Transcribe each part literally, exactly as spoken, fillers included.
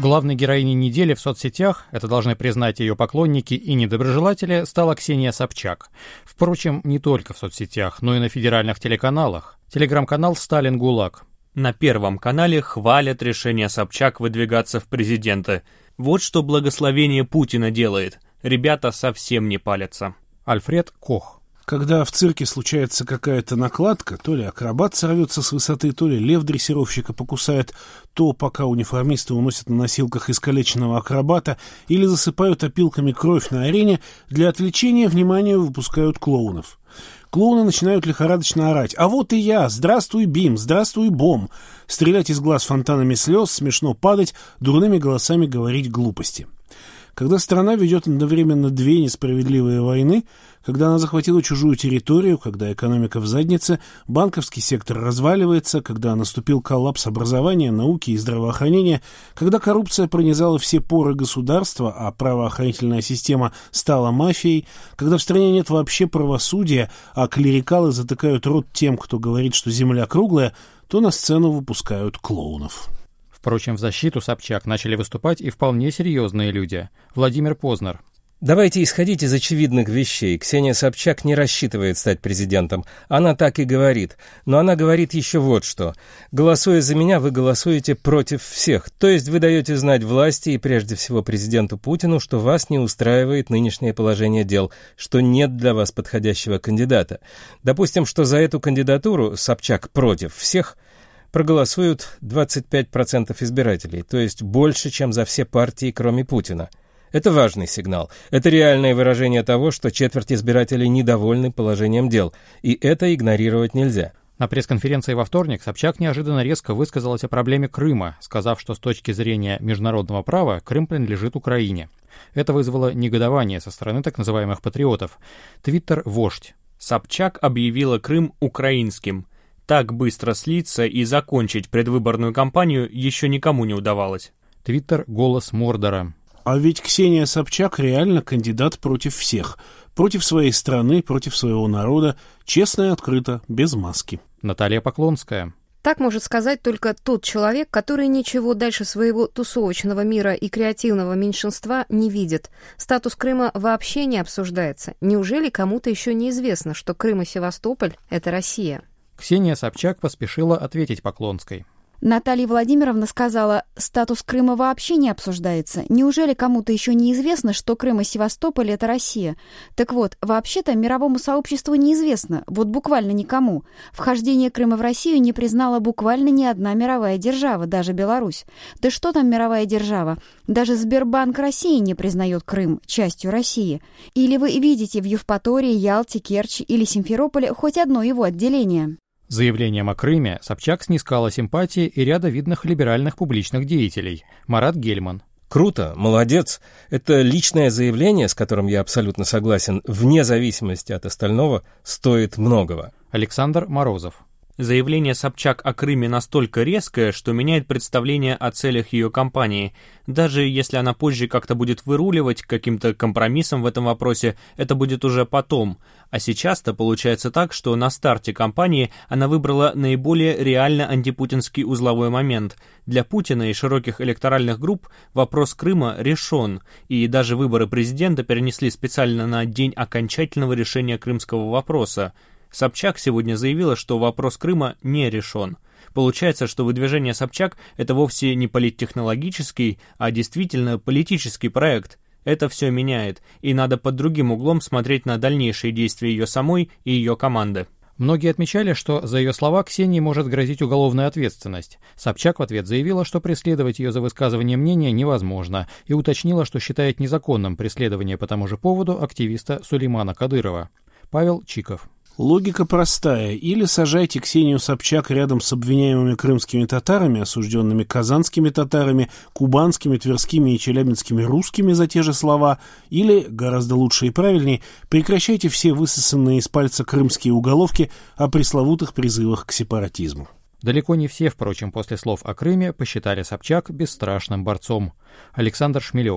Главной героиней недели в соцсетях, это должны признать ее поклонники и недоброжелатели, стала Ксения Собчак. Впрочем, не только в соцсетях, но и на федеральных телеканалах. Телеграм-канал «Сталин ГУЛАГ». На Первом канале хвалят решение Собчак выдвигаться в президенты. Вот что благословение Путина делает. Ребята совсем не палятся. Альфред Кох. Когда в цирке случается какая-то накладка, то ли акробат сорвется с высоты, то ли лев дрессировщика покусает, то пока униформисты уносят на носилках искалеченного акробата или засыпают опилками кровь на арене, для отвлечения внимания выпускают клоунов. Клоуны начинают лихорадочно орать: «А вот и я! Здравствуй, Бим! Здравствуй, Бом!» Стрелять из глаз фонтанами слез, смешно падать, дурными голосами говорить глупости. Когда страна ведет одновременно две несправедливые войны, когда она захватила чужую территорию, когда экономика в заднице, банковский сектор разваливается, когда наступил коллапс образования, науки и здравоохранения, когда коррупция пронизала все поры государства, а правоохранительная система стала мафией, когда в стране нет вообще правосудия, а клерикалы затыкают рот тем, кто говорит, что земля круглая, то на сцену выпускают клоунов. Впрочем, в защиту Собчак начали выступать и вполне серьезные люди. Владимир Познер. Давайте исходить из очевидных вещей. Ксения Собчак не рассчитывает стать президентом. Она так и говорит. Но она говорит еще вот что. Голосуя за меня, вы голосуете против всех. То есть вы даете знать власти и прежде всего президенту Путину, что вас не устраивает нынешнее положение дел, что нет для вас подходящего кандидата. Допустим, что за эту кандидатуру Собчак против всех проголосуют двадцать пять процентов избирателей, то есть больше, чем за все партии, кроме Путина. Это важный сигнал. Это реальное выражение того, что четверть избирателей недовольны положением дел, и это игнорировать нельзя. На пресс-конференции во вторник Собчак неожиданно резко высказалась о проблеме Крыма, сказав, что с точки зрения международного права Крым принадлежит Украине. Это вызвало негодование со стороны так называемых патриотов. Твиттер «Вождь». Собчак объявила Крым украинским. Так быстро слиться и закончить предвыборную кампанию еще никому не удавалось. Твиттер «Голос Мордора». А ведь Ксения Собчак реально кандидат против всех. Против своей страны, против своего народа. Честно и открыто, без маски. Наталья Поклонская. Так может сказать только тот человек, который ничего дальше своего тусовочного мира и креативного меньшинства не видит. Статус Крыма вообще не обсуждается. Неужели кому-то еще неизвестно, что Крым и Севастополь — это Россия? Ксения Собчак поспешила ответить Поклонской. Наталья Владимировна сказала, статус Крыма вообще не обсуждается. Неужели кому-то еще неизвестно, что Крым и Севастополь — это Россия? Так вот, вообще-то мировому сообществу неизвестно, вот буквально никому. Вхождение Крыма в Россию не признала буквально ни одна мировая держава, даже Беларусь. Да что там мировая держава? Даже Сбербанк России не признает Крым частью России. Или вы видите в Евпатории, Ялте, Керчи или Симферополе хоть одно его отделение? Заявлением о Крыме Собчак снискала симпатии и ряда видных либеральных публичных деятелей. Марат Гельман. Круто, молодец. Это личное заявление, с которым я абсолютно согласен, вне зависимости от остального, стоит многого. Александр Морозов. Заявление Собчак о Крыме настолько резкое, что меняет представление о целях ее кампании. Даже если она позже как-то будет выруливать каким-то компромиссом в этом вопросе, это будет уже потом. А сейчас-то получается так, что на старте кампании она выбрала наиболее реально антипутинский узловой момент. Для Путина и широких электоральных групп вопрос Крыма решен, и даже выборы президента перенесли специально на день окончательного решения крымского вопроса. Собчак сегодня заявила, что вопрос Крыма не решен. Получается, что выдвижение Собчак – это вовсе не политтехнологический, а действительно политический проект. Это все меняет, и надо под другим углом смотреть на дальнейшие действия ее самой и ее команды. Многие отмечали, что за ее слова Ксении может грозить уголовная ответственность. Собчак в ответ заявила, что преследовать ее за высказывание мнения невозможно, и уточнила, что считает незаконным преследование по тому же поводу активиста Сулеймана Кадырова. Павел Чиков. Логика простая. Или сажайте Ксению Собчак рядом с обвиняемыми крымскими татарами, осужденными казанскими татарами, кубанскими, тверскими и челябинскими русскими за те же слова, или, гораздо лучше и правильнее, прекращайте все высосанные из пальца крымские уголовки о пресловутых призывах к сепаратизму. Далеко не все, впрочем, после слов о Крыме посчитали Собчак бесстрашным борцом. Александр Шмелев.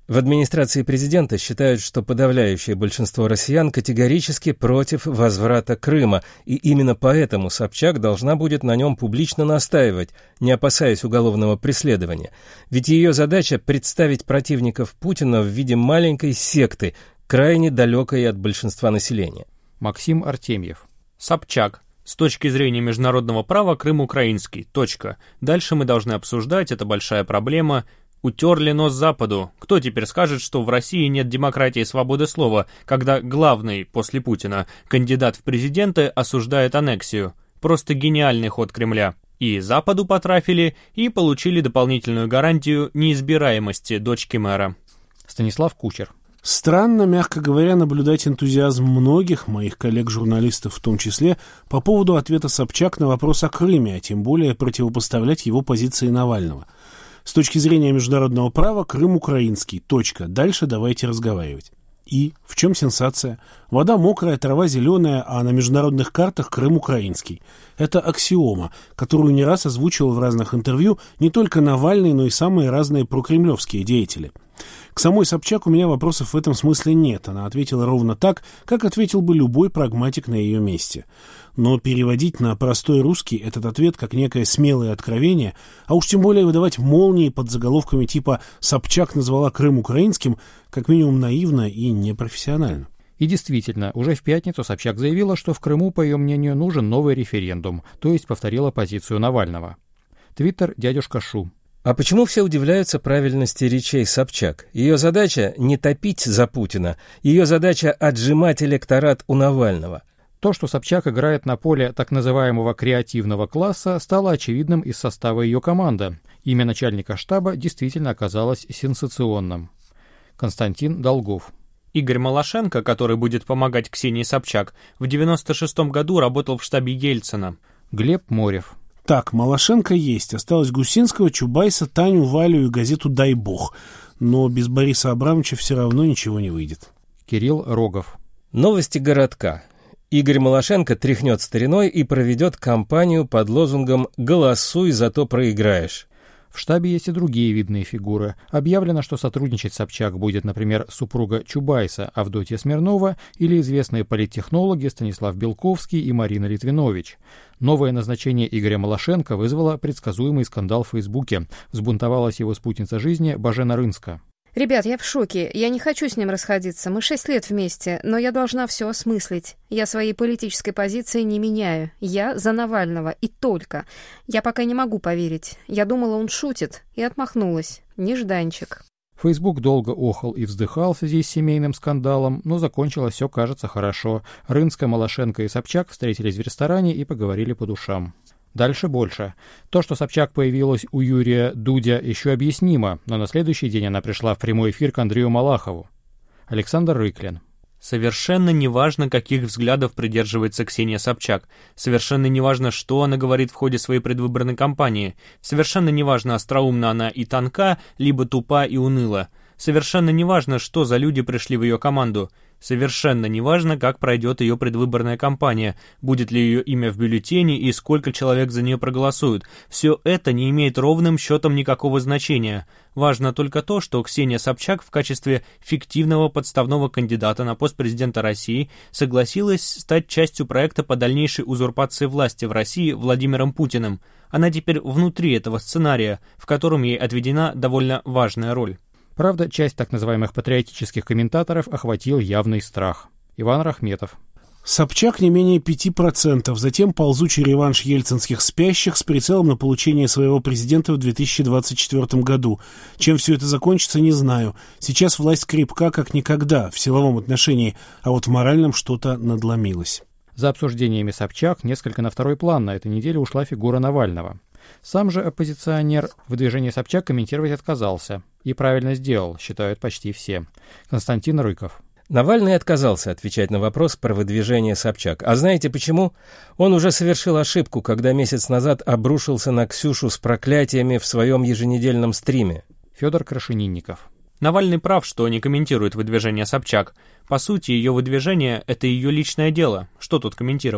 В администрации президента считают, что подавляющее большинство россиян категорически против возврата Крыма, и именно поэтому Собчак должна будет на нем публично настаивать, не опасаясь уголовного преследования. Ведь ее задача — представить противников Путина в виде маленькой секты, крайне далекой от большинства населения. Максим Артемьев. Собчак. С точки зрения международного права Крым украинский. Точка. Дальше мы должны обсуждать, это большая проблема. Утерли нос Западу. Кто теперь скажет, что в России нет демократии и свободы слова, когда главный, после Путина, кандидат в президенты осуждает аннексию? Просто гениальный ход Кремля. И Западу потрафили, и получили дополнительную гарантию неизбираемости дочки мэра. Станислав Кучер. Странно, мягко говоря, наблюдать энтузиазм многих, моих коллег-журналистов в том числе, по поводу ответа Собчак на вопрос о Крыме, а тем более противопоставлять его позиции Навального. С точки зрения международного права, Крым украинский. Точка. Дальше давайте разговаривать. И в чем сенсация? Вода мокрая, трава зеленая, а на международных картах Крым украинский. Это аксиома, которую не раз озвучивал в разных интервью не только Навальный, но и самые разные прокремлевские деятели. К самой Собчак у меня вопросов в этом смысле нет. Она ответила ровно так, как ответил бы любой прагматик на ее месте. Но переводить на простой русский этот ответ как некое смелое откровение, а уж тем более выдавать молнии под заголовками типа «Собчак назвала Крым украинским», как минимум наивно и непрофессионально. И действительно, уже в пятницу Собчак заявила, что в Крыму, по ее мнению, нужен новый референдум, то есть повторила позицию Навального. Твиттер «Дядюшка Шу». А почему все удивляются правильности речей Собчак? Ее задача не топить за Путина, ее задача отжимать электорат у Навального. То, что Собчак играет на поле так называемого креативного класса, стало очевидным из состава ее команды. Имя начальника штаба действительно оказалось сенсационным. Константин Долгов. Игорь Малашенко, который будет помогать Ксении Собчак, в девяносто шестом году работал в штабе Ельцина. Глеб Морев. Так, Малашенко есть. Осталось Гусинского, Чубайса, Таню, Валю и газету «Дай Бог». Но без Бориса Абрамовича все равно ничего не выйдет. Кирилл Рогов. Новости городка. Игорь Малашенко тряхнет стариной и проведет кампанию под лозунгом «Голосуй, зато проиграешь». В штабе есть и другие видные фигуры. Объявлено, что сотрудничать Собчак будет, например, супруга Чубайса Авдотья Смирнова или известные политтехнологи Станислав Белковский и Марина Литвинович. Новое назначение Игоря Малашенко вызвало предсказуемый скандал в Фейсбуке. Взбунтовалась его спутница жизни Божена Рынска. Ребят, я в шоке. Я не хочу с ним расходиться. Мы шесть лет вместе, но я должна все осмыслить. Я своей политической позиции не меняю. Я за Навального. И только. Я пока не могу поверить. Я думала, он шутит. И отмахнулась. Нежданчик. Фейсбук долго охал и вздыхал в связи с семейным скандалом, но закончилось все, кажется, хорошо. Рынска, Малашенко и Собчак встретились в ресторане и поговорили по душам. Дальше больше. То, что Собчак появилась у Юрия Дудя, еще объяснимо, но на следующий день она пришла в прямой эфир к Андрею Малахову. Александр Рыклин. Совершенно неважно, каких взглядов придерживается Ксения Собчак. Совершенно неважно, что она говорит в ходе своей предвыборной кампании. Совершенно неважно, остроумна она и тонка, либо тупа и уныла. Совершенно неважно, что за люди пришли в ее команду. Совершенно неважно, как пройдет ее предвыборная кампания, будет ли ее имя в бюллетене и сколько человек за нее проголосуют. Все это не имеет ровным счетом никакого значения. Важно только то, что Ксения Собчак в качестве фиктивного подставного кандидата на пост президента России согласилась стать частью проекта по дальнейшей узурпации власти в России Владимиром Путиным. Она теперь внутри этого сценария, в котором ей отведена довольно важная роль. Правда, часть так называемых патриотических комментаторов охватил явный страх. Иван Рахметов. Собчак не менее пяти процентов, затем ползучий реванш ельцинских спящих с прицелом на получение своего президента в две тысячи двадцать четвёртом году. Чем все это закончится, не знаю. Сейчас власть крепка как никогда в силовом отношении, а вот в моральном что-то надломилось. За обсуждениями Собчак несколько на второй план на этой неделе ушла фигура Навального. Сам же оппозиционер выдвижение Собчак комментировать отказался. И правильно сделал, считают почти все. Константин Рыков. Навальный отказался отвечать на вопрос про выдвижение Собчак. А знаете почему? Он уже совершил ошибку, когда месяц назад обрушился на Ксюшу с проклятиями в своем еженедельном стриме. Федор Крашенинников. Навальный прав, что не комментирует выдвижение Собчак. По сути, ее выдвижение – это ее личное дело. Что тут комментировать?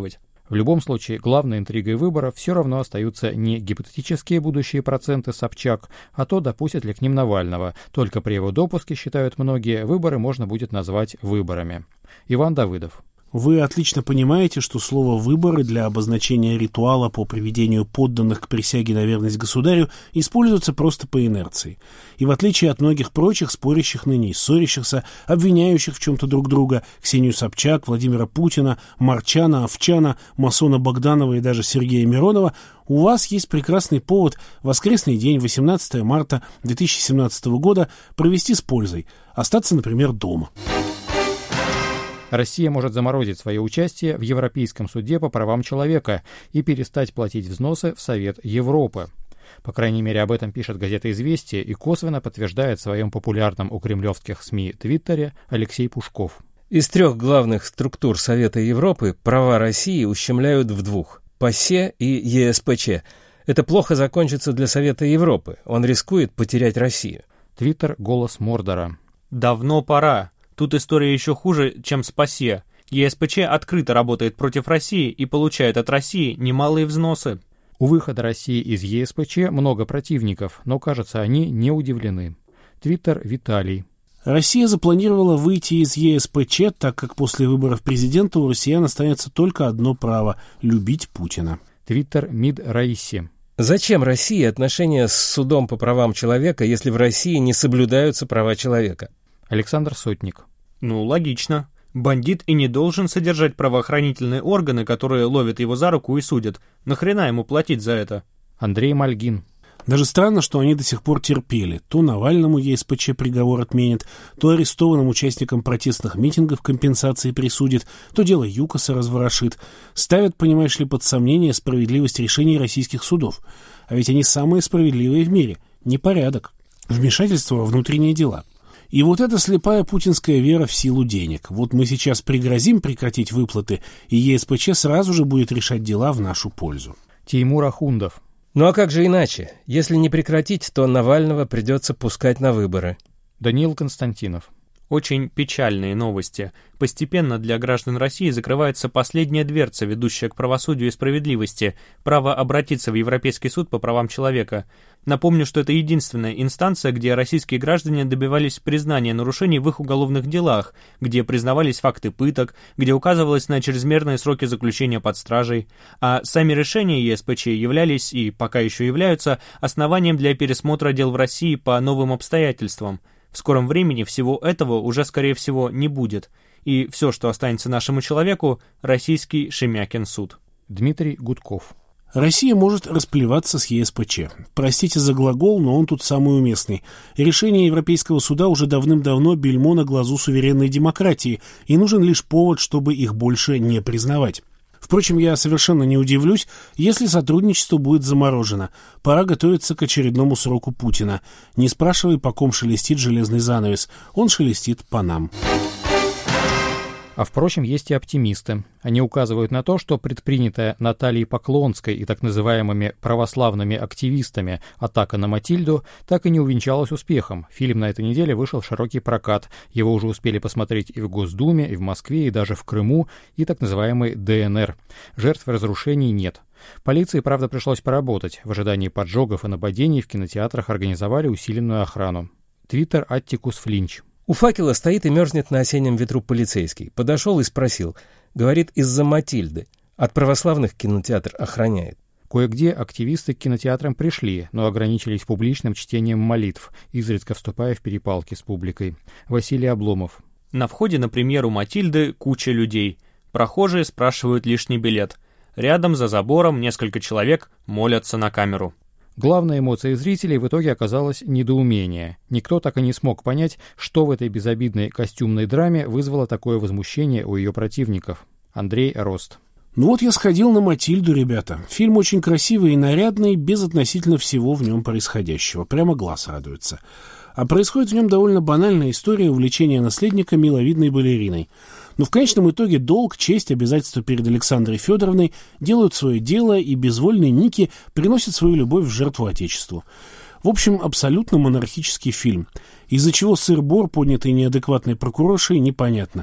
В любом случае, главной интригой выборов все равно остаются не гипотетические будущие проценты Собчак, а то, допустят ли к ним Навального. Только при его допуске, считают многие, выборы можно будет назвать выборами. Иван Давыдов. Вы отлично понимаете, что слово «выборы» для обозначения ритуала по приведению подданных к присяге на верность государю используется просто по инерции. И в отличие от многих прочих спорящих ныне, ссорящихся, обвиняющих в чем-то друг друга, Ксению Собчак, Владимира Путина, Марчана, Овчана, масона Богданова и даже Сергея Миронова, у вас есть прекрасный повод воскресный день, восемнадцатого марта две тысячи семнадцатого года, провести с пользой, остаться, например, дома. Россия может заморозить свое участие в Европейском суде по правам человека и перестать платить взносы в Совет Европы. По крайней мере, об этом пишет газета «Известия» и косвенно подтверждает в своем популярном у кремлевских СМИ Твиттере Алексей Пушков. Из трех главных структур Совета Европы права России ущемляют в двух – ПАСЕ и ЕСПЧ. Это плохо закончится для Совета Европы. Он рискует потерять Россию. Твиттер «Голос Мордора». Давно пора. Тут история еще хуже, чем с ПАСЕ. ЕСПЧ открыто работает против России и получает от России немалые взносы. У выхода России из ЕСПЧ много противников, но, кажется, они не удивлены. Твиттер Виталий. Россия запланировала выйти из ЕСПЧ, так как после выборов президента у россиян останется только одно право – любить Путина. Твиттер Мид Раиси. Зачем России отношения с судом по правам человека, если в России не соблюдаются права человека? Александр Сотник. Ну, логично. Бандит и не должен содержать правоохранительные органы, которые ловят его за руку и судят. Нахрена ему платить за это? Андрей Мальгин. Даже странно, что они до сих пор терпели. То Навальному ЕСПЧ приговор отменит, то арестованным участникам протестных митингов компенсации присудит, то дело ЮКОСа разворошит. Ставят, понимаешь ли, под сомнение справедливость решений российских судов. А ведь они самые справедливые в мире. Непорядок. Вмешательство во внутренние дела. И вот эта слепая путинская вера в силу денег. Вот мы сейчас пригрозим прекратить выплаты, и ЕСПЧ сразу же будет решать дела в нашу пользу. Теймур Ахундов. Ну а как же иначе? Если не прекратить, то Навального придется пускать на выборы. Даниил Константинов. Очень печальные новости. Постепенно для граждан России закрывается последняя дверца, ведущая к правосудию и справедливости, право обратиться в Европейский суд по правам человека. Напомню, что это единственная инстанция, где российские граждане добивались признания нарушений в их уголовных делах, где признавались факты пыток, где указывалось на чрезмерные сроки заключения под стражей, а сами решения ЕСПЧ являлись и пока еще являются основанием для пересмотра дел в России по новым обстоятельствам. В скором времени всего этого уже, скорее всего, не будет, и все, что останется нашему человеку, российский Шемякин суд. Дмитрий Гудков. Россия может расплеваться с ЕСПЧ. Простите за глагол, но он тут самый уместный. Решение Европейского суда уже давным-давно бельмо на глазу суверенной демократии, и нужен лишь повод, чтобы их больше не признавать. Впрочем, я совершенно не удивлюсь, если сотрудничество будет заморожено. Пора готовиться к очередному сроку Путина. Не спрашивай, по ком шелестит железный занавес. Он шелестит по нам. А впрочем, есть и оптимисты. Они указывают на то, что предпринятая Натальей Поклонской и так называемыми православными активистами атака на Матильду так и не увенчалась успехом. Фильм на этой неделе вышел в широкий прокат. Его уже успели посмотреть и в Госдуме, и в Москве, и даже в Крыму, и так называемой ДНР. Жертв разрушений нет. Полиции, правда, пришлось поработать. В ожидании поджогов и нападений в кинотеатрах организовали усиленную охрану. Твиттер Аттикус Флинч. У факела стоит и мерзнет на осеннем ветру полицейский. Подошел и спросил. Говорит, из-за Матильды. От православных кинотеатр охраняет. Кое-где активисты к кинотеатрам пришли, но ограничились публичным чтением молитв, изредка вступая в перепалки с публикой. Василий Обломов. На входе на премьеру Матильды куча людей. Прохожие спрашивают лишний билет. Рядом за забором несколько человек молятся на камеру. Главной эмоцией зрителей в итоге оказалось недоумение. Никто так и не смог понять, что в этой безобидной костюмной драме вызвало такое возмущение у ее противников. Андрей Рост. Ну вот я сходил на Матильду, ребята. Фильм очень красивый и нарядный, без относительно всего в нем происходящего. Прямо глаз радуется. А происходит в нем довольно банальная история увлечения наследника миловидной балериной. Но в конечном итоге долг, честь, обязательства перед Александрой Федоровной делают свое дело, и безвольный Ники приносит свою любовь в жертву Отечеству. В общем, абсолютно монархический фильм. Из-за чего сыр-бор, поднятый неадекватной прокуроршей, непонятно.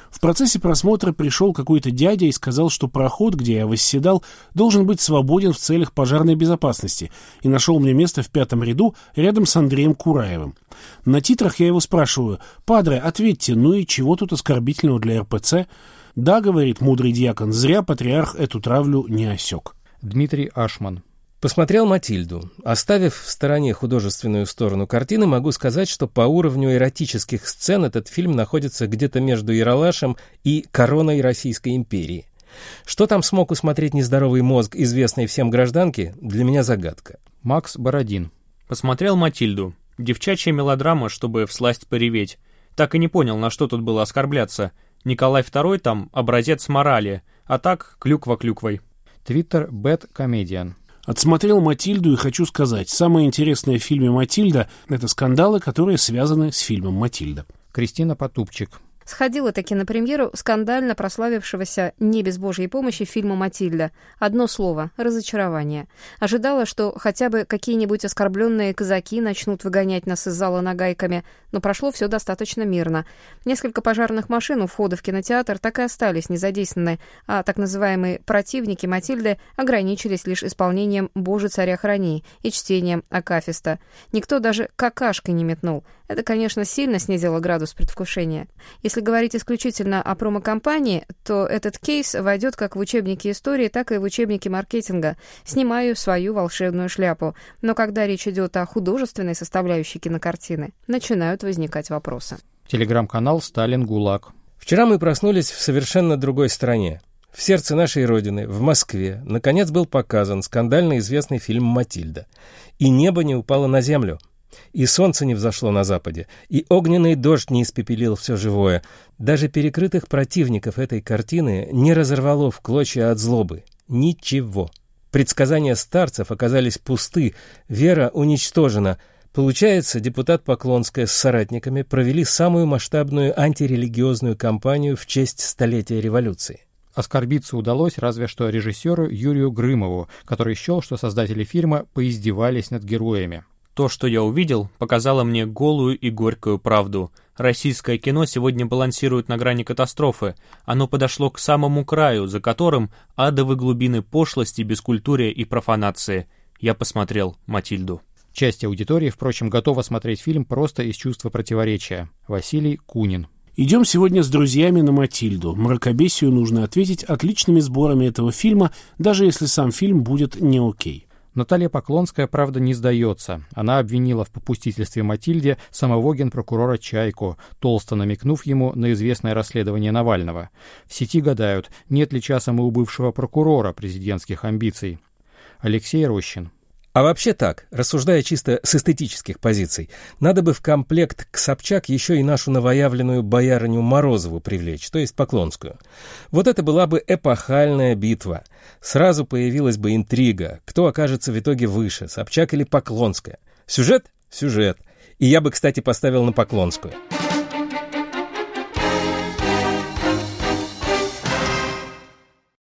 В процессе просмотра пришел какой-то дядя и сказал, что проход, где я восседал, должен быть свободен в целях пожарной безопасности, и нашел мне место в пятом ряду рядом с Андреем Кураевым. На титрах я его спрашиваю: «Падре, ответьте, ну и чего тут оскорбительного для эр пэ цэ?» «Да, — говорит мудрый дьякон, — зря патриарх эту травлю не осек». Дмитрий Ашман. Посмотрел «Матильду». Оставив в стороне художественную сторону картины, могу сказать, что по уровню эротических сцен этот фильм находится где-то между «Ералашем» и «Короной Российской империи». Что там смог усмотреть нездоровый мозг известной всем гражданки, для меня загадка. Макс Бородин. Посмотрел «Матильду». Девчачья мелодрама, чтобы всласть пореветь. Так и не понял, на что тут было оскорбляться. Николай второй там образец морали, а так клюква клюквой. Твиттер Bad Comedian. Отсмотрел «Матильду» и хочу сказать, самое интересное в фильме «Матильда» — это скандалы, которые связаны с фильмом «Матильда». Кристина Потупчик. Сходила таки на премьеру скандально прославившегося не без Божьей помощи фильма «Матильда». Одно слово — разочарование. Ожидала, что хотя бы какие-нибудь оскорбленные казаки начнут выгонять нас из зала нагайками, но прошло все достаточно мирно. Несколько пожарных машин у входа в кинотеатр так и остались незадействованы, а так называемые противники «Матильды» ограничились лишь исполнением «Боже, царя храни» и чтением акафиста. Никто даже какашкой не метнул. Это, конечно, сильно снизило градус предвкушения. Если говорить исключительно о промо-компании, то этот кейс войдет как в учебники истории, так и в учебники маркетинга. Снимаю свою волшебную шляпу. Но когда речь идет о художественной составляющей кинокартины, начинают возникать вопросы. Телеграм-канал «Сталин ГУЛАГ». Вчера мы проснулись в совершенно другой стране. В сердце нашей Родины, в Москве, наконец был показан скандально известный фильм «Матильда». И небо не упало на землю. И солнце не взошло на западе, и огненный дождь не испепелил все живое. Даже перекрытых противников этой картины не разорвало в клочья от злобы. Ничего. Предсказания старцев оказались пусты, вера уничтожена. Получается, депутат Поклонская с соратниками провели самую масштабную антирелигиозную кампанию в честь столетия революции. Оскорбиться удалось разве что режиссеру Юрию Грымову, который счел, что создатели фильма поиздевались над героями. То, что я увидел, показало мне голую и горькую правду. Российское кино сегодня балансирует на грани катастрофы. Оно подошло к самому краю, за которым адовы глубины пошлости, бескультурия и профанации. Я посмотрел «Матильду». Часть аудитории, впрочем, готова смотреть фильм просто из чувства противоречия. Василий Кунин. Идем сегодня с друзьями на «Матильду». Мракобесию нужно ответить отличными сборами этого фильма, даже если сам фильм будет не окей. Наталья Поклонская, правда, не сдается. Она обвинила в попустительстве Матильде самого генпрокурора Чайку, толсто намекнув ему на известное расследование Навального. В сети гадают, нет ли часом и у бывшего прокурора президентских амбиций. Алексей Рощин. А вообще так, рассуждая чисто с эстетических позиций, надо бы в комплект к Собчак еще и нашу новоявленную боярыню Морозову привлечь, то есть Поклонскую. Вот это была бы эпохальная битва. Сразу появилась бы интрига, кто окажется в итоге выше, Собчак или Поклонская. Сюжет? Сюжет. И я бы, кстати, поставил на Поклонскую.